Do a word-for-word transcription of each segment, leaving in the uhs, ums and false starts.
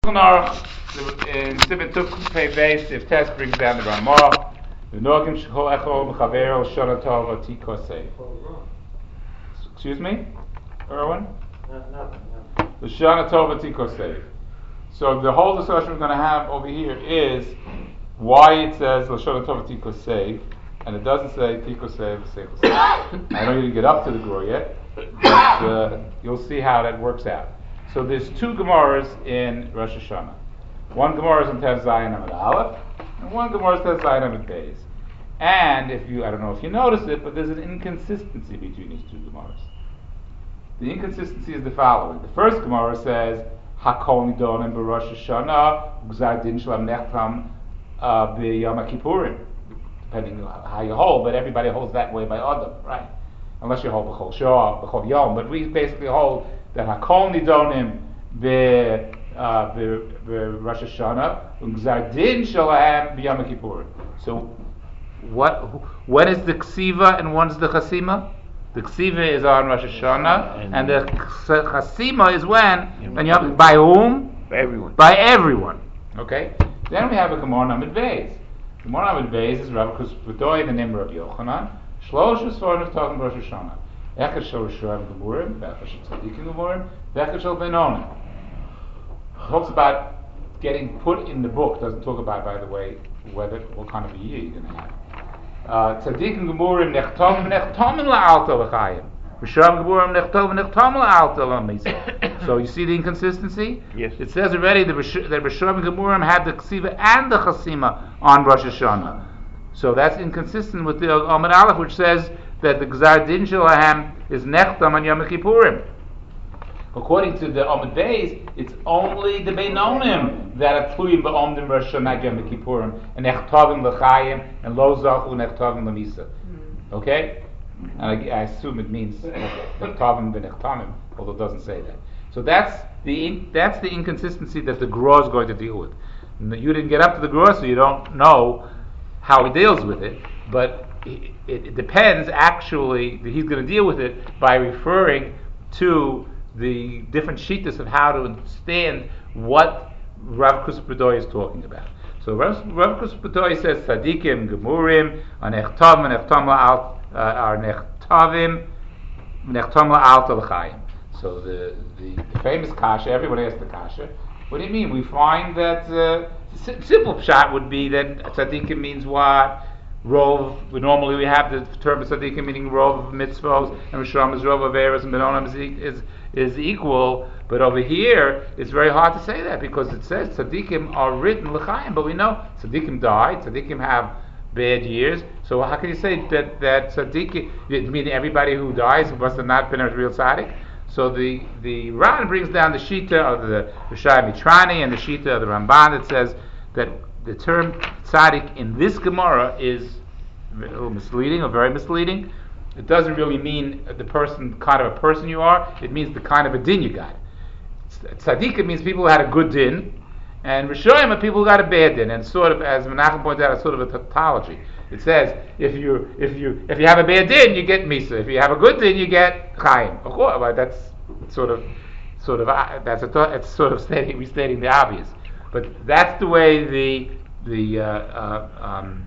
In Sibit Tuk Pei Beis, if test brings down the Ramah, the Norkim Shechol Echol Mechavero Shana Tova Tikosei. Excuse me, Erwin? No, nothing. No. The Shana Tova Tikosei. So the whole discussion we're going to have over here is why it says Shana Tova Tikosei, and it doesn't say Tikosei V'Seichosei. I know you didn't get up to the Gur yet, but uh, you'll see how that works out. So there's two Gemaras in Rosh Hashanah. One Gemara is in Tez Zayin Amud Aleph, and one Gemara is Tez Zayin Amud Beis. And if you, I don't know if you notice it, but there's an inconsistency between these two Gemaras. The inconsistency is the following. The first Gemara says, Hakol Nidonim b'Rosh Hashanah, Gzar Din Shlam Nechtam b'Yom Kippurim. Depending on how you hold, but everybody holds that way by Adam, right? Unless you hold B'chol Shah, B'chol Yom. But we basically hold that Hakol Nidonim be uh, be Rosh Hashanah Gzar Din Shalahem b'Yom Kippurim. So, what? When is the Ksiva and when is the Chasima? The Ksiva is on Rosh Hashanah, and, and the Chasima is when? And Yom, by whom? By everyone. By everyone. Okay. Then we have a Gemara Amud Beis. Gemara Amud Beis is Rav Kuspudoy, the name of Rabbi Yochanan. Shlosh Sforim is talking Rosh Hashanah. Echad shel Rishonim Gemurim, Echad shel Tzadikim Gemurim, Echad shel Beinonim. Talks about getting put in the book. Doesn't talk about, by the way, whether what kind of a year you're going to have. Tzadikim Gemurim nechtom nechtomin la'alta l'chayim. Rishonim Gemurim nechtom nechtom la'alta l'misa. So you see the inconsistency? Yes. It says already that Rishonim Gemurim had the Ksiva and the Chasima on Rosh Hashanah. So that's inconsistent with the Amud Aleph, which says that the Gzar Din Shalahem is Nechtam on Yom Kippurim. According to the Amud Beis, it's only the Beinonim that are Tluyim B'Omdim Rosh Hashanah Yom Kippurim, and Nechtavim L'Chayim, and Lo Zachu Nechtavim L'Misa. Okay? And I, I assume it means Nechtavim B'Nechtavim, although it doesn't say that. So that's the that's the inconsistency that the Gra is going to deal with. You didn't get up to the Gra, so you don't know how he deals with it, but it, it depends actually that he's going to deal with it by referring to the different shittas of how to understand what Rav Kuspudoy is talking about. So Rav, Rav Kuspudoy says Tzadikim Gemurim Anechtav Nechtam La'al are Nechtavim Nechtam La'al L'Chayim. So the, the the famous kasha, everyone asks the kasha. What do you mean? We find that uh, simple shot would be that tzaddikim means what? Rov. Normally we have the term tzaddikim meaning rov of mitzvos, and Rishon is rov of eros, and Benonim is, is is equal. But over here, it's very hard to say that because it says tzaddikim are written l'chaim, but we know tzaddikim die, tzaddikim have bad years. So how can you say that that tzaddikim? You mean everybody who dies must have not been a real tzaddik? So the, the Ran brings down the Shita of the Rishai Mitrani and the Shita of the Ramban that says that the term tzaddik in this Gemara is a little misleading or very misleading. It doesn't really mean the person, kind of a person you are. It means the kind of a din you got. Tzaddik means people who had a good din, and Rishoyim are people who got a bad din. And sort of, as Menachem pointed out, it's sort of a tautology. It says if you if you if you have a bad din, you get misa. If you have a good din, you get chaim. Of course, well, that's sort of sort of uh, that's a it's sort of stating restating the obvious. But that's the way the the uh, uh, um,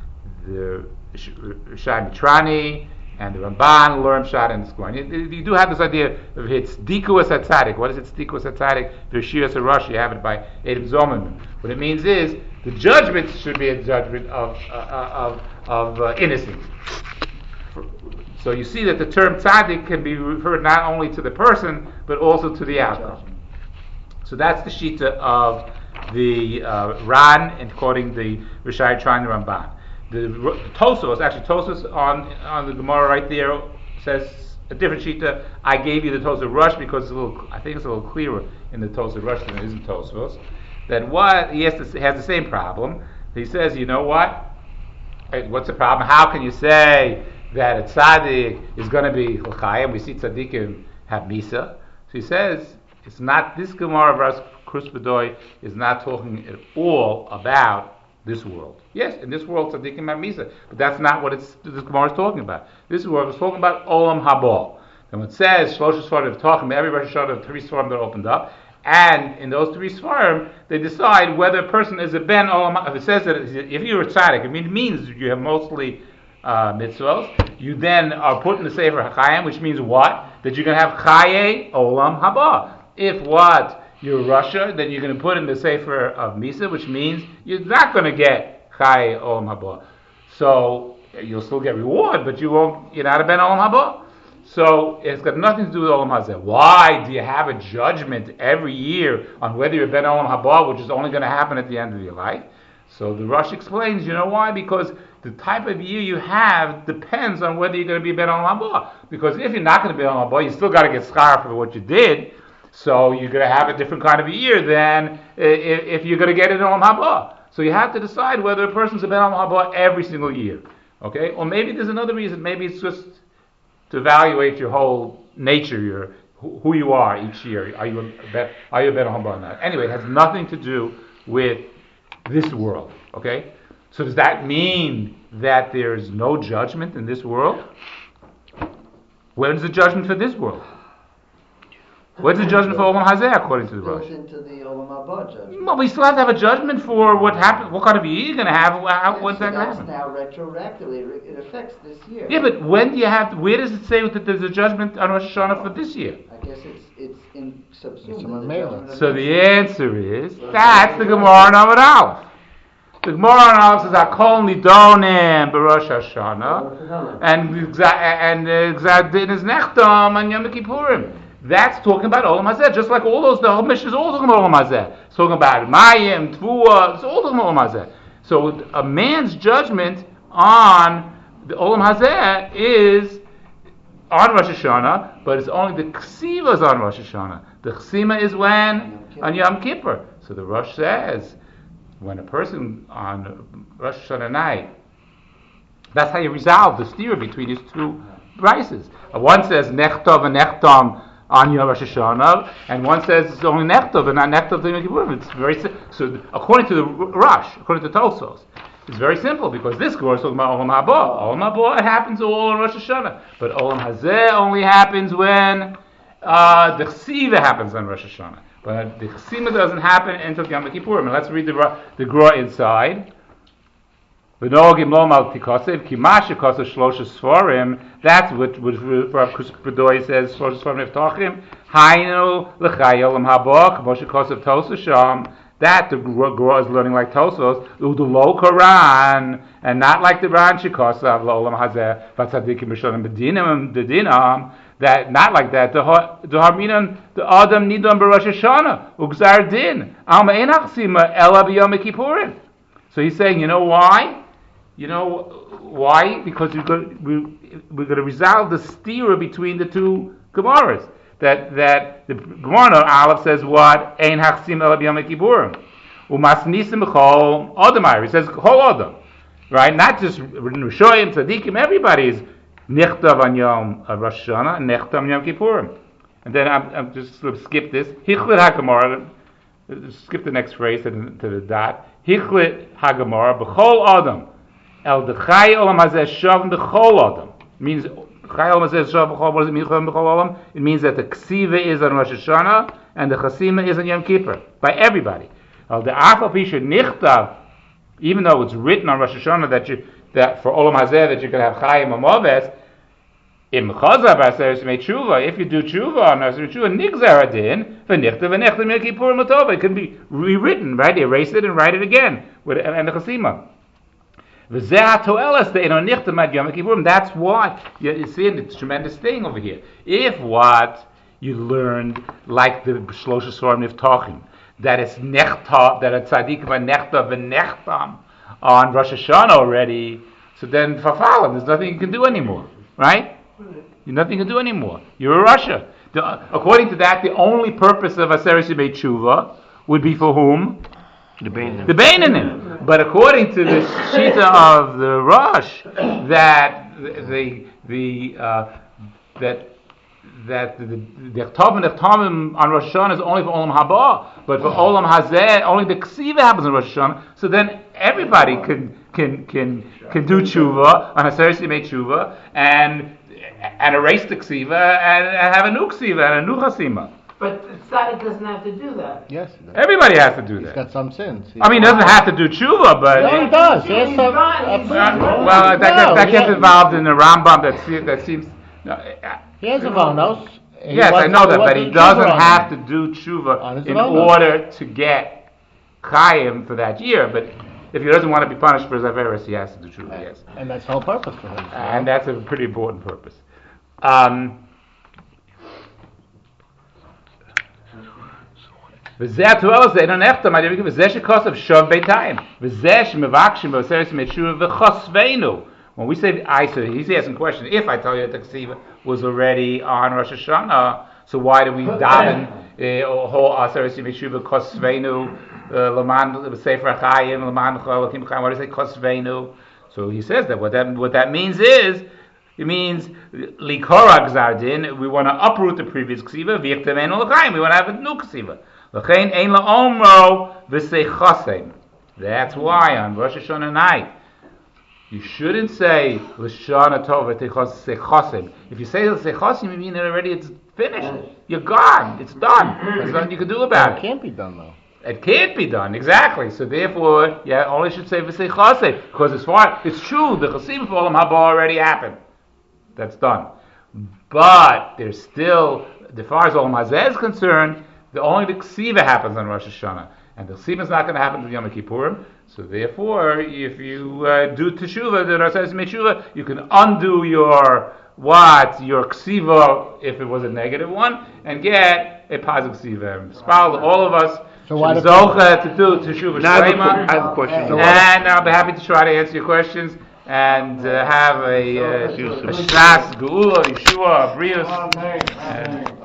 the Shai Mitrani and the Ramban learn shot and scoring. You, you do have this idea of it's dikuas hatzadik. What is it? Dikuas hatzadik. V'shiras harash. You have it by Adam Zoman. What it means is the judgment should be a judgment of uh, of of uh, innocence. So you see that the term tzaddik can be referred not only to the person but also to the outcome. So that's the shita of the uh, Ran, and quoting the Rishai Tran Ramban. The, the Tosos, actually Tosos on on the Gemara right there says a different shita. I gave you the Tosos Rush because it's a little, I think it's a little clearer in the Tosos Rush than it is in Tosos. That what he has to, has the same problem. He says, you know what? Hey, what's the problem? How can you say that a tzaddik is going to be l'chayim? We see tzaddikim have misa. So he says it's not, this Gemara of Rav Kuspudoy is not talking at all about this world. Yes, in this world tzaddikim have misa, but that's not what it's, this Gemara is talking about. This world is talking about olam haba. And when it says shlosh svarim talking, every Rosh Hashanah, three svarim that opened up, And in those three Sfarim, they decide whether a person is a Ben Olam. If it says that if you're a tzaddik, it means you have mostly uh, mitzvos. You then are put in the Sefer HaChaim, which means what? That you're going to have Chaye Olam Haba. If what? You're Russia, then you're going to put in the Sefer of Misa, which means you're not going to get Chaye Olam Haba. So you'll still get reward, but you won't. You're not a Ben Olam Haba. So it's got nothing to do with Olam Hazeh. Why do you have a judgment every year on whether you're Ben Olam Haba, which is only going to happen at the end of your life? So the Rosh explains, you know why? Because the type of year you have depends on whether you're going to be Ben Olam Haba. Because if you're not going to be Ben Olam Haba, you still got to get schar for what you did. So you're going to have a different kind of a year than if you're going to get an Olam Haba. So you have to decide whether a person's a Ben Olam Haba every single year. Okay? Or maybe there's another reason. Maybe it's just to evaluate your whole nature, your who you are each year. Are you a bet, are you a Ben Olam Haba or not? Anyway, it has nothing to do with this world. Okay? So does that mean that there's no judgment in this world? Where's the judgment for this world? What's the judgment for Olam Hazeh according to the Rosh? Goes into the Olam Haba judgment. Well, we still have to have a judgment for what happened. What kind of year you're going to have? How, Yeah, what's so that going to that's happen? now retroactively. It affects this year. Yeah, but when do you have? To, where does it say that there's a judgment on Rosh Hashanah for this year? I guess it's it's in subsumed. It's in a the mailer. judgment of So next the year. answer is that's the Gemara on Amud Aleph. The Gemara on Aleph says Hakol Nidonim b'Rosh Hashanah, and exa- and Gzar Din is Nechtam on Yom Kippurim. That's talking about Olam Hazeh, just like all those, the whole Mishnah is all talking about Olam Hazeh. It's talking about Mayim, Tvua, it's all talking about Olam Hazeh. So a man's judgment on the Olam Hazeh is on Rosh Hashanah, but it's only the Ksivas on Rosh Hashanah. The Ksima is when? On Yom Kippur. So the Rosh says, when a person on Rosh Hashanah night, that's how you resolve the steer between these two prices. One says Nechtov and Nechtam on Yom Rosh Hashanah, and one says it's only Nechtov and not Nechtov to Yom Kippur. It's very si- so according to the Rosh, according to Tosos, it's very simple because this Gemara is talking about Olam Haba. Olam Haba it happens all on Rosh Hashanah, but Olam Hazeh only happens when uh, the Chsiva happens on Rosh Hashanah. But the Chsima doesn't happen until Yom Kippur. And let's read the the Gra inside. That's what what Rav Bedoy says. Shlosha Sfarim Neftachim. Hainu l'chay olam haba k'mo shekosav Tosos sham. That the Gra is learning like Tosos. U'dulo Quran and not like the Ran shekosav l'olam hazeh v'tzadikim b'shonim b'dinam b'dinam. That not like that. The harminan the adam nidam b'Rosh Hashanah u'gzar din al me'en achsima ela b'yom kippurim. So he's saying, you know why? You know why? Because we're going, we, we're going to resolve the stira between the two Gemaras. That that the Gemara Aleph says what? Ein hachsim ela b'yom kippurim u'masnisim b'chol adamai. He says whole adam, right? Not just Rishoyim, Tzadikim. Everybody is Nichtav on Yom Rosh Hashanah and Nichtav on Yom Kippurim. And then I'm, I'm just going to skip this. Hichlit HaGemara. Skip the next phrase to the, to the dot. Hichlit HaGemara b'chol adam el dechai olam hazeh shavim b'chol adam. Means chai olam hazeh shavim b'chol. What does it mean? B'chol adam. It means that the ksiva is on Rosh Hashanah and the chasima is on Yom Kippur by everybody. El de'afal pisha nichtav. Even though it's written on Rosh Hashanah that you that for olam hazeh that you're going to have chayim amoves. Im chazav aseres mei tshuva. If you do tshuva on aseres tshuva, nigzar adin v'nichtav v'nichtav Yom Kippur matova. It can be rewritten, right? Erase it and write it again with and the chasima. V'zeh ha'toelas de'eno nichtav ad Yom Kippur. That's why you, you see it's a tremendous thing over here. If what you learned like the Shlosha Sfarim Neftachim that it's nechtav that it's tzadikim v'nechtav v'nechtam on Rosh Hashanah already, so then fafalim, there's nothing you can do anymore, right? There's nothing you can do anymore. You're a Russia. The, according to that, the only purpose of Aseres Yemei Tshuva would be for whom? The Beinanim. The Beinanim. But according to the Shita of the Rosh, that the the uh, that that the the Chtov and the Chtamim on Rosh Hashanah is only for Olam Haba, but for Olam Hazeh, only the Ksiva happens on Rosh Hashanah. So then everybody can can can can do tshuva on Aseres Yemei Tshuva and and erase the Ksiva and, and have a new Ksiva and a new Chasima. But the tzaddik doesn't have to do that. Yes. Everybody has to do He's that. got some sins. I mean, he doesn't have to do tshuva, but No, he does. He has He's some. not- he's uh, not- Uh, well, that, gets, that gets involved in the Rambam. That seems that seems. No, uh, He has a vonos. He yes, I wasn't- know that, he but he wasn't doesn't tshuva on have it. to do On tshuva his in vonos. order to get chayim for that year. But if he doesn't want to be punished for his averis, he has to do tshuva. Yes, And that's the whole purpose for him. and that's a pretty important purpose. Um, וזה התואר הזה, אינו נחתם, וזה שכוסף שוב ביתיים, וזה שמבקשים ועושרת מתשובה וחושבנו. When we say, I say, he's asking a question, if I tell you that the Ksiva was already on Rosh Hashanah, so why do we daven, ho aseret meteshuva chosvenu, laman sefer chayim, laman cholakim chayim, why do you say chosvenu? So he says that what that, what that means is, it means likora gzardin, we want to uproot the previous Ksiva, v'yichtevenu l'chayim, we want to have a new Ksiva. L'chein ein la'omro v'seichosem. That's why on Rosh Hashanah night, you shouldn't say L'shana Tova Seichosim. If you say Seichosim, you mean that already it's finished. You're gone. It's done. There's nothing you can do about It it. can't be done though. It can't be done, exactly. So therefore, yeah, only should say V'seichosim. Because as far, it's true, the Chasim for Olam Haba already happened. That's done. But there's still, as far as Olam Hazeh is concerned, the only the Ksiva happens on Rosh Hashanah. And the Ksiva is not going to happen to Yom Kippurim. So therefore, if you uh, do Teshuvah, the Rosh Hashanah Teshuvah, you can undo your what, your Ksiva, if it was a negative one, and get a positive Ksiva. Spal, all of us, So why should the- zocha to do Teshuvah Now I have a Shlema. que- I have a question. So And I'll be happy to try to answer your questions and uh, have a, uh, a Shas, Geula, Yeshua, Brius. Amen. and- Amen.